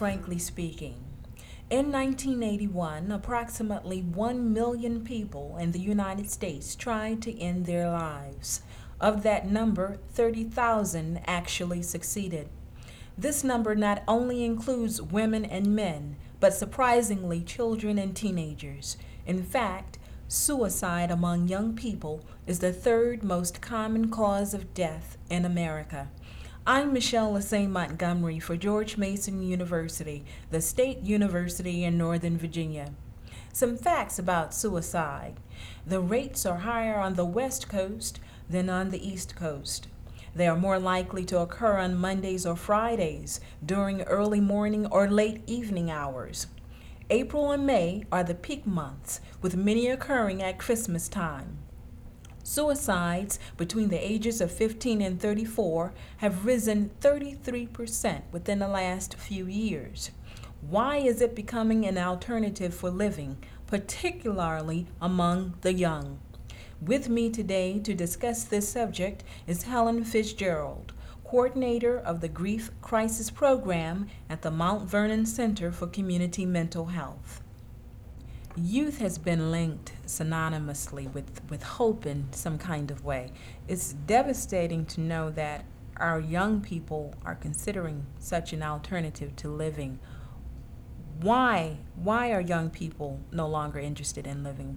Frankly Speaking. In 1981, approximately 1 million people in the United States tried to end their lives. Of that number, 30,000 actually succeeded. This number not only includes women and men, but surprisingly, children and teenagers. In fact, suicide among young people is the third most common cause of death in America. I'm Michelle Lassay Montgomery for George Mason University, the state university in Northern Virginia. Some facts about suicide. The rates are higher on the West Coast than on the East Coast. They are more likely to occur on Mondays or Fridays during early morning or late evening hours. April and May are the peak months, with many occurring at Christmas time. Suicides between the ages of 15 and 34 have risen 33% within the last few years. Why is it becoming an alternative for living, particularly among the young? With me today to discuss this subject is Helen Fitzgerald, coordinator of the Grief Crisis Program at the Mount Vernon Center for Community Mental Health. Youth has been linked synonymously with hope in some kind of way. It's devastating to know that our young people are considering such an alternative to living. Why are young people no longer interested in living?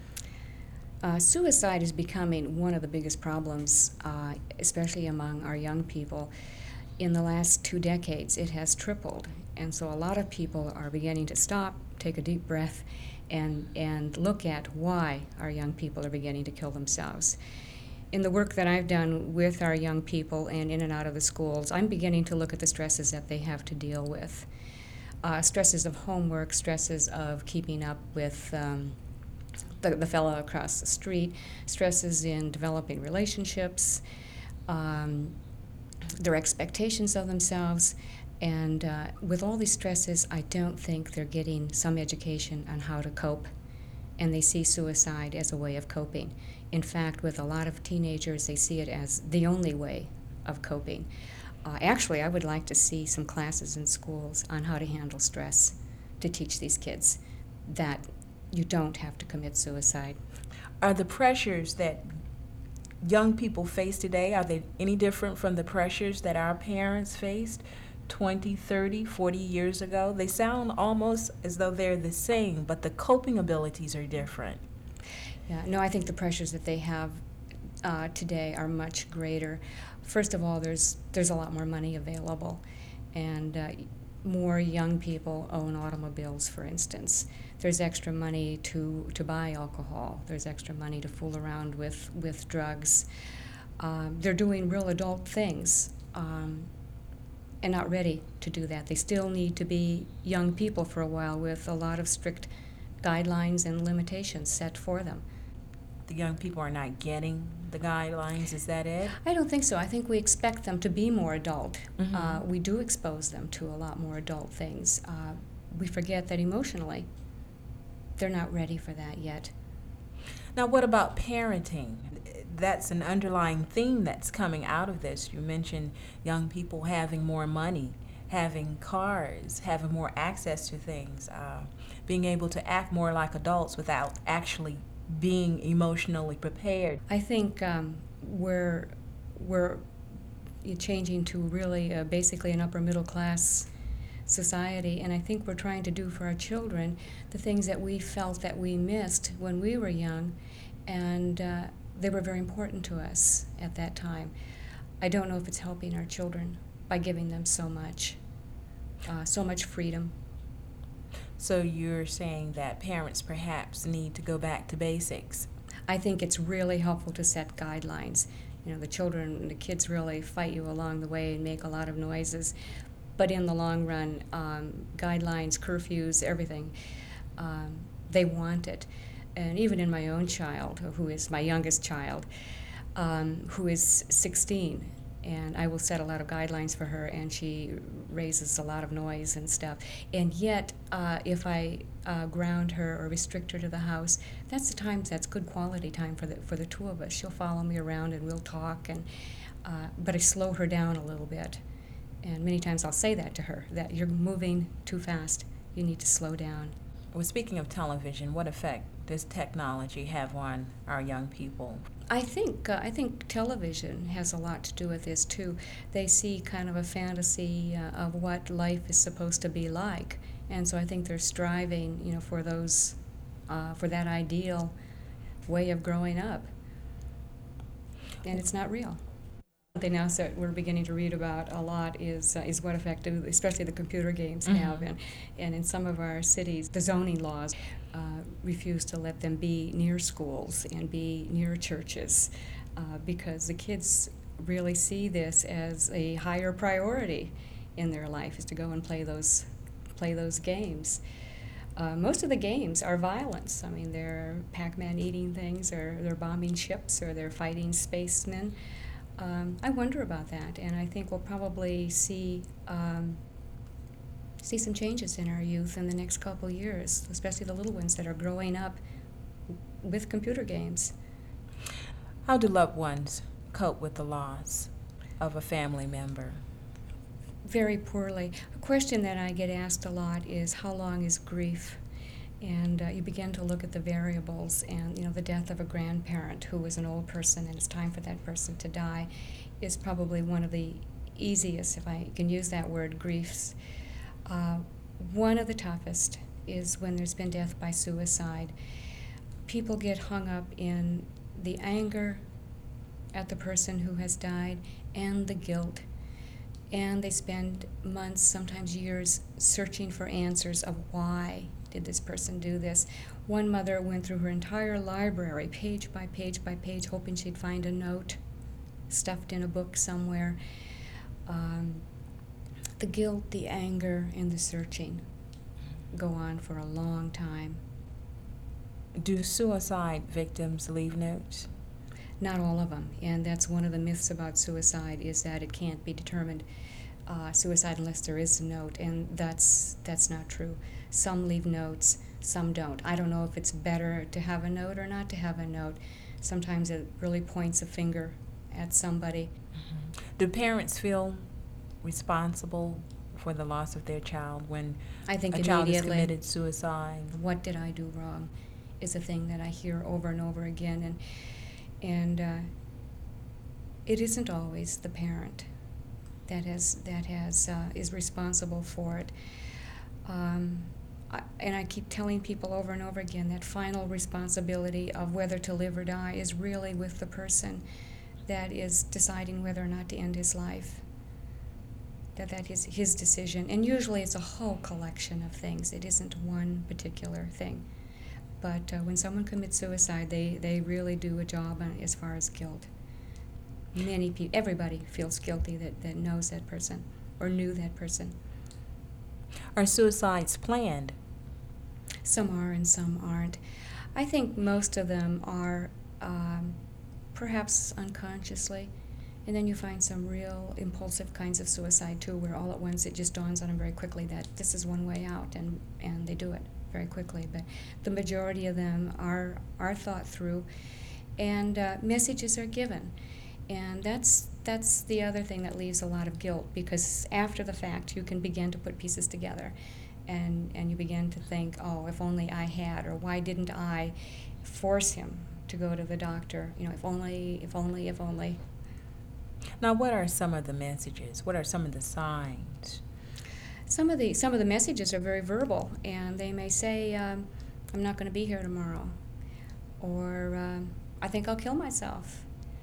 Suicide is becoming one of the biggest problems, especially among our young people. In the last 2 decades, it has tripled, and so a lot of people are beginning to stop, take a deep breath, and look at why our young people are beginning to kill themselves. In the work that I've done with our young people and in and out of the schools, I'm beginning to look at the stresses that they have to deal with. Stresses of homework, stresses of keeping up with the fellow across the street, stresses in developing relationships, their expectations of themselves. And with all these stresses, I don't think they're getting some education on how to cope, and they see suicide as a way of coping. In fact, with a lot of teenagers, they see it as the only way of coping. Actually, I would like to see some classes in schools on how to handle stress to teach these kids that you don't have to commit suicide. Are the pressures that young people face today, are they any different from the pressures that our parents faced 20, 30, 40 years ago? They sound almost as though they're the same, but the coping abilities are different. Yeah, no, I think the pressures that they have today are much greater. First of all, there's a lot more money available, and more young people own automobiles, for instance. There's extra money to buy alcohol. There's extra money to fool around with drugs. They're doing real adult things and not ready to do that. They still need to be young people for a while with a lot of strict guidelines and limitations set for them. The young people are not getting the guidelines, is that it? I don't think so. I think we expect them to be more adult. Mm-hmm. We do expose them to a lot more adult things. We forget that emotionally, they're not ready for that yet. Now, what about parenting? That's an underlying theme that's coming out of this. You mentioned young people having more money, having cars, having more access to things, being able to act more like adults without actually being emotionally prepared. I think we're changing to really basically an upper middle class society, and I think we're trying to do for our children the things that we felt that we missed when we were young, and they were very important to us at that time. I don't know if it's helping our children by giving them so much freedom. So you're saying that parents perhaps need to go back to basics. I think it's really helpful to set guidelines. You know, the kids really fight you along the way and make a lot of noises. But in the long run, guidelines, curfews, everything, they want it. And even in my own child, who is my youngest child, who is 16, and I will set a lot of guidelines for her, and she raises a lot of noise and stuff. And yet, if I ground her or restrict her to the house, that's good quality time for the two of us. She'll follow me around and we'll talk, but I slow her down a little bit. And many times I'll say that to her, that you're moving too fast. You need to slow down. Well, speaking of television, what effect does technology have on our young people? I think television has a lot to do with this too. They see kind of a fantasy of what life is supposed to be like, and so I think they're striving, for those, for that ideal way of growing up, and it's not real. Something else that we're beginning to read about a lot is what effect do especially the computer games have, and in some of our cities, the zoning laws refuse to let them be near schools and be near churches because the kids really see this as a higher priority in their life, is to go and play those games. Most of the games are violence. I mean, they're Pac-Man eating things, or they're bombing ships, or they're fighting spacemen. I wonder about that, and I think we'll probably see some changes in our youth in the next couple years, especially the little ones that are growing up with computer games. How do loved ones cope with the loss of a family member? Very poorly. A question that I get asked a lot is, how long is grief? And you begin to look at the variables, and the death of a grandparent who was an old person and it's time for that person to die is probably one of the easiest, if I can use that word, griefs. One of the toughest is when there's been death by suicide. People get hung up in the anger at the person who has died and the guilt, and they spend months, sometimes years, searching for answers of why did this person do this. One mother went through her entire library, page by page by page, hoping she'd find a note stuffed in a book somewhere. The guilt, the anger, and the searching go on for a long time. Do suicide victims leave notes? Not all of them, and that's one of the myths about suicide, is that it can't be determined suicide unless there is a note, and that's not true. Some leave notes, some don't. I don't know if it's better to have a note or not to have a note. Sometimes it really points a finger at somebody. Do parents feel responsible for the loss of their child when I think a child has immediately, committed suicide? what did I do wrong, is a thing that I hear over and over again, and it isn't always the parent that is responsible for it. And I keep telling people over and over again that final responsibility of whether to live or die is really with the person that is deciding whether or not to end his life. That is his decision, and usually it's a whole collection of things. It isn't one particular thing. But when someone commits suicide, they really do a job as far as guilt. Many people, everybody feels guilty that knows that person or knew that person. Are suicides planned? Some are and some aren't. I think most of them are perhaps unconsciously, and then you find some real impulsive kinds of suicide too, where all at once it just dawns on them very quickly that this is one way out, and they do it very quickly. But the majority of them are thought through, and messages are given. And that's the other thing that leaves a lot of guilt, because after the fact you can begin to put pieces together, and you begin to think, oh, if only I had, or why didn't I force him to go to the doctor? If only. Now, what are some of the messages? What are some of the signs? Some of the messages are very verbal, and they may say, I'm not going to be here tomorrow, or I think I'll kill myself.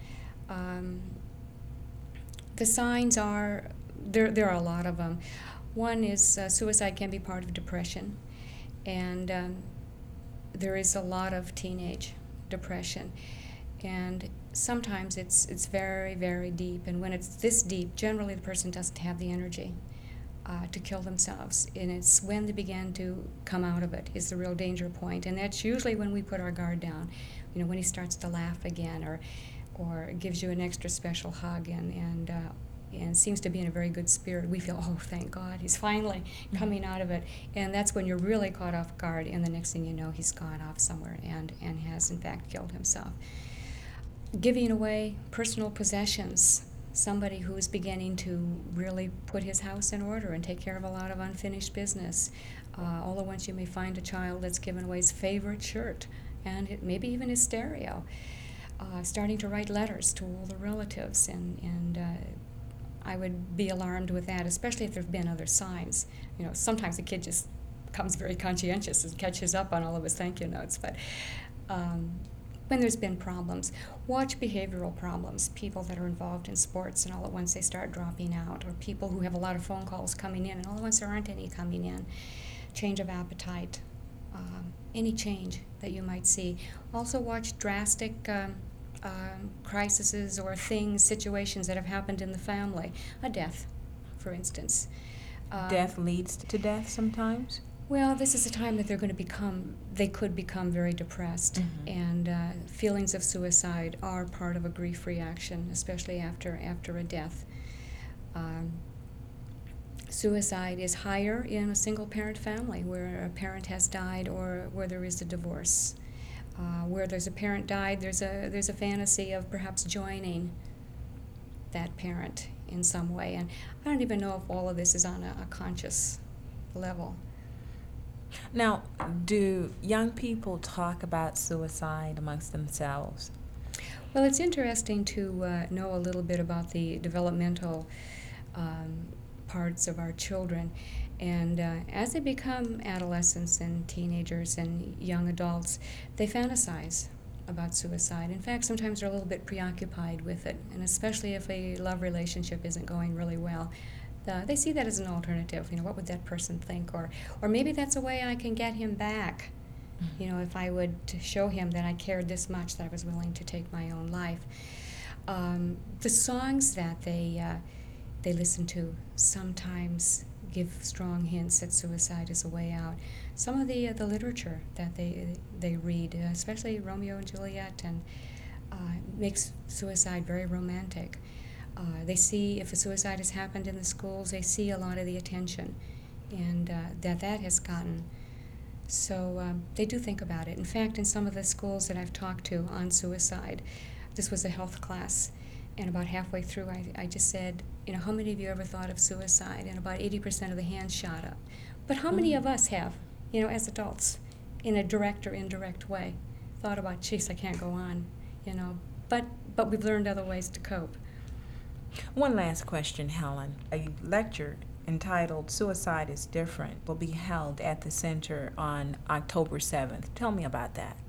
The signs are, there are a lot of them. One is suicide can be part of depression, and there is a lot of teenage depression, and sometimes it's very, very deep, and when it's this deep, generally the person doesn't have the energy to kill themselves, and it's when they begin to come out of it is the real danger point, and that's usually when we put our guard down, when he starts to laugh again, or gives you an extra special hug, and seems to be in a very good spirit. We feel, oh, thank God, he's finally coming out of it. And that's when you're really caught off guard, and the next thing you know, he's gone off somewhere and has, in fact, killed himself. Giving away personal possessions somebody who's beginning to really put his house in order and take care of a lot of unfinished business. All at once you may find a child that's given away his favorite shirt and maybe even his stereo, starting to write letters to all the relatives, and I would be alarmed with that, especially if there have been other signs. You know, sometimes the kid just becomes very conscientious and catches up on all of his thank you notes, but when there's been problems, watch behavioral problems, people that are involved in sports and all at once they start dropping out, or people who have a lot of phone calls coming in and all at once there aren't any coming in, change of appetite, any change that you might see. Also watch drastic crises or things, situations that have happened in the family, a death, for instance. Death leads to death sometimes? Well, this is a time that they could become very depressed, and feelings of suicide are part of a grief reaction, especially after a death. Suicide is higher in a single-parent family where a parent has died or where there is a divorce. Where there's a parent died, there's a fantasy of perhaps joining that parent in some way, and I don't even know if all of this is on a conscious level. Now, do young people talk about suicide amongst themselves? Well, it's interesting to know a little bit about the developmental parts of our children. And as they become adolescents and teenagers and young adults, they fantasize about suicide. In fact, sometimes they're a little bit preoccupied with it, and especially if a love relationship isn't going really well. They see that as an alternative. You know, what would that person think? Or maybe that's a way I can get him back. You know, if I would show him that I cared this much, that I was willing to take my own life. The songs that they listen to sometimes give strong hints that suicide is a way out. Some of the literature that they read, especially Romeo and Juliet, and makes suicide very romantic. They see if a suicide has happened in the schools, they see a lot of the attention, and that has gotten. So they do think about it. In fact, in some of the schools that I've talked to on suicide, this was a health class, and about halfway through I just said, you know, how many of you ever thought of suicide? And about 80% of the hands shot up. But how many of us have, you know, as adults, in a direct or indirect way, thought about, geez, I can't go on, you know, but we've learned other ways to cope. One last question, Helen. A lecture entitled Suicide is Different will be held at the Center on October 7th. Tell me about that.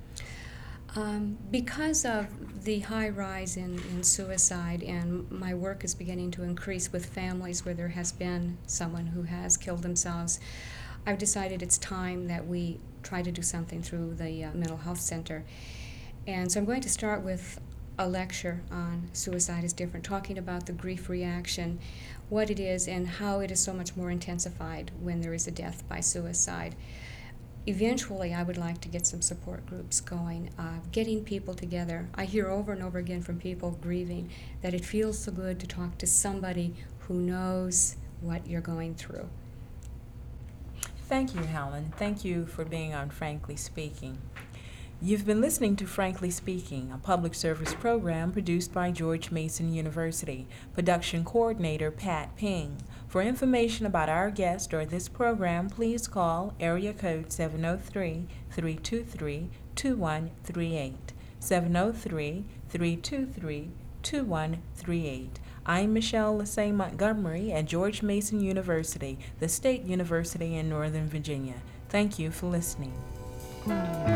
Because of the high rise in suicide, and my work is beginning to increase with families where there has been someone who has killed themselves, I've decided it's time that we try to do something through the Mental Health Center. And so I'm going to start with a lecture on Suicide is Different, talking about the grief reaction, what it is, and how it is so much more intensified when there is a death by suicide. Eventually, I would like to get some support groups going, getting people together. I hear over and over again from people grieving that it feels so good to talk to somebody who knows what you're going through. Thank you, Helen. Thank you for being on Frankly Speaking. You've been listening to Frankly Speaking, a public service program produced by George Mason University. Production coordinator Pat Ping. For information about our guest or this program, please call area code 703-323-2138. 703-323-2138. I'm Michelle Lassay Montgomery at George Mason University, the state university in Northern Virginia. Thank you for listening.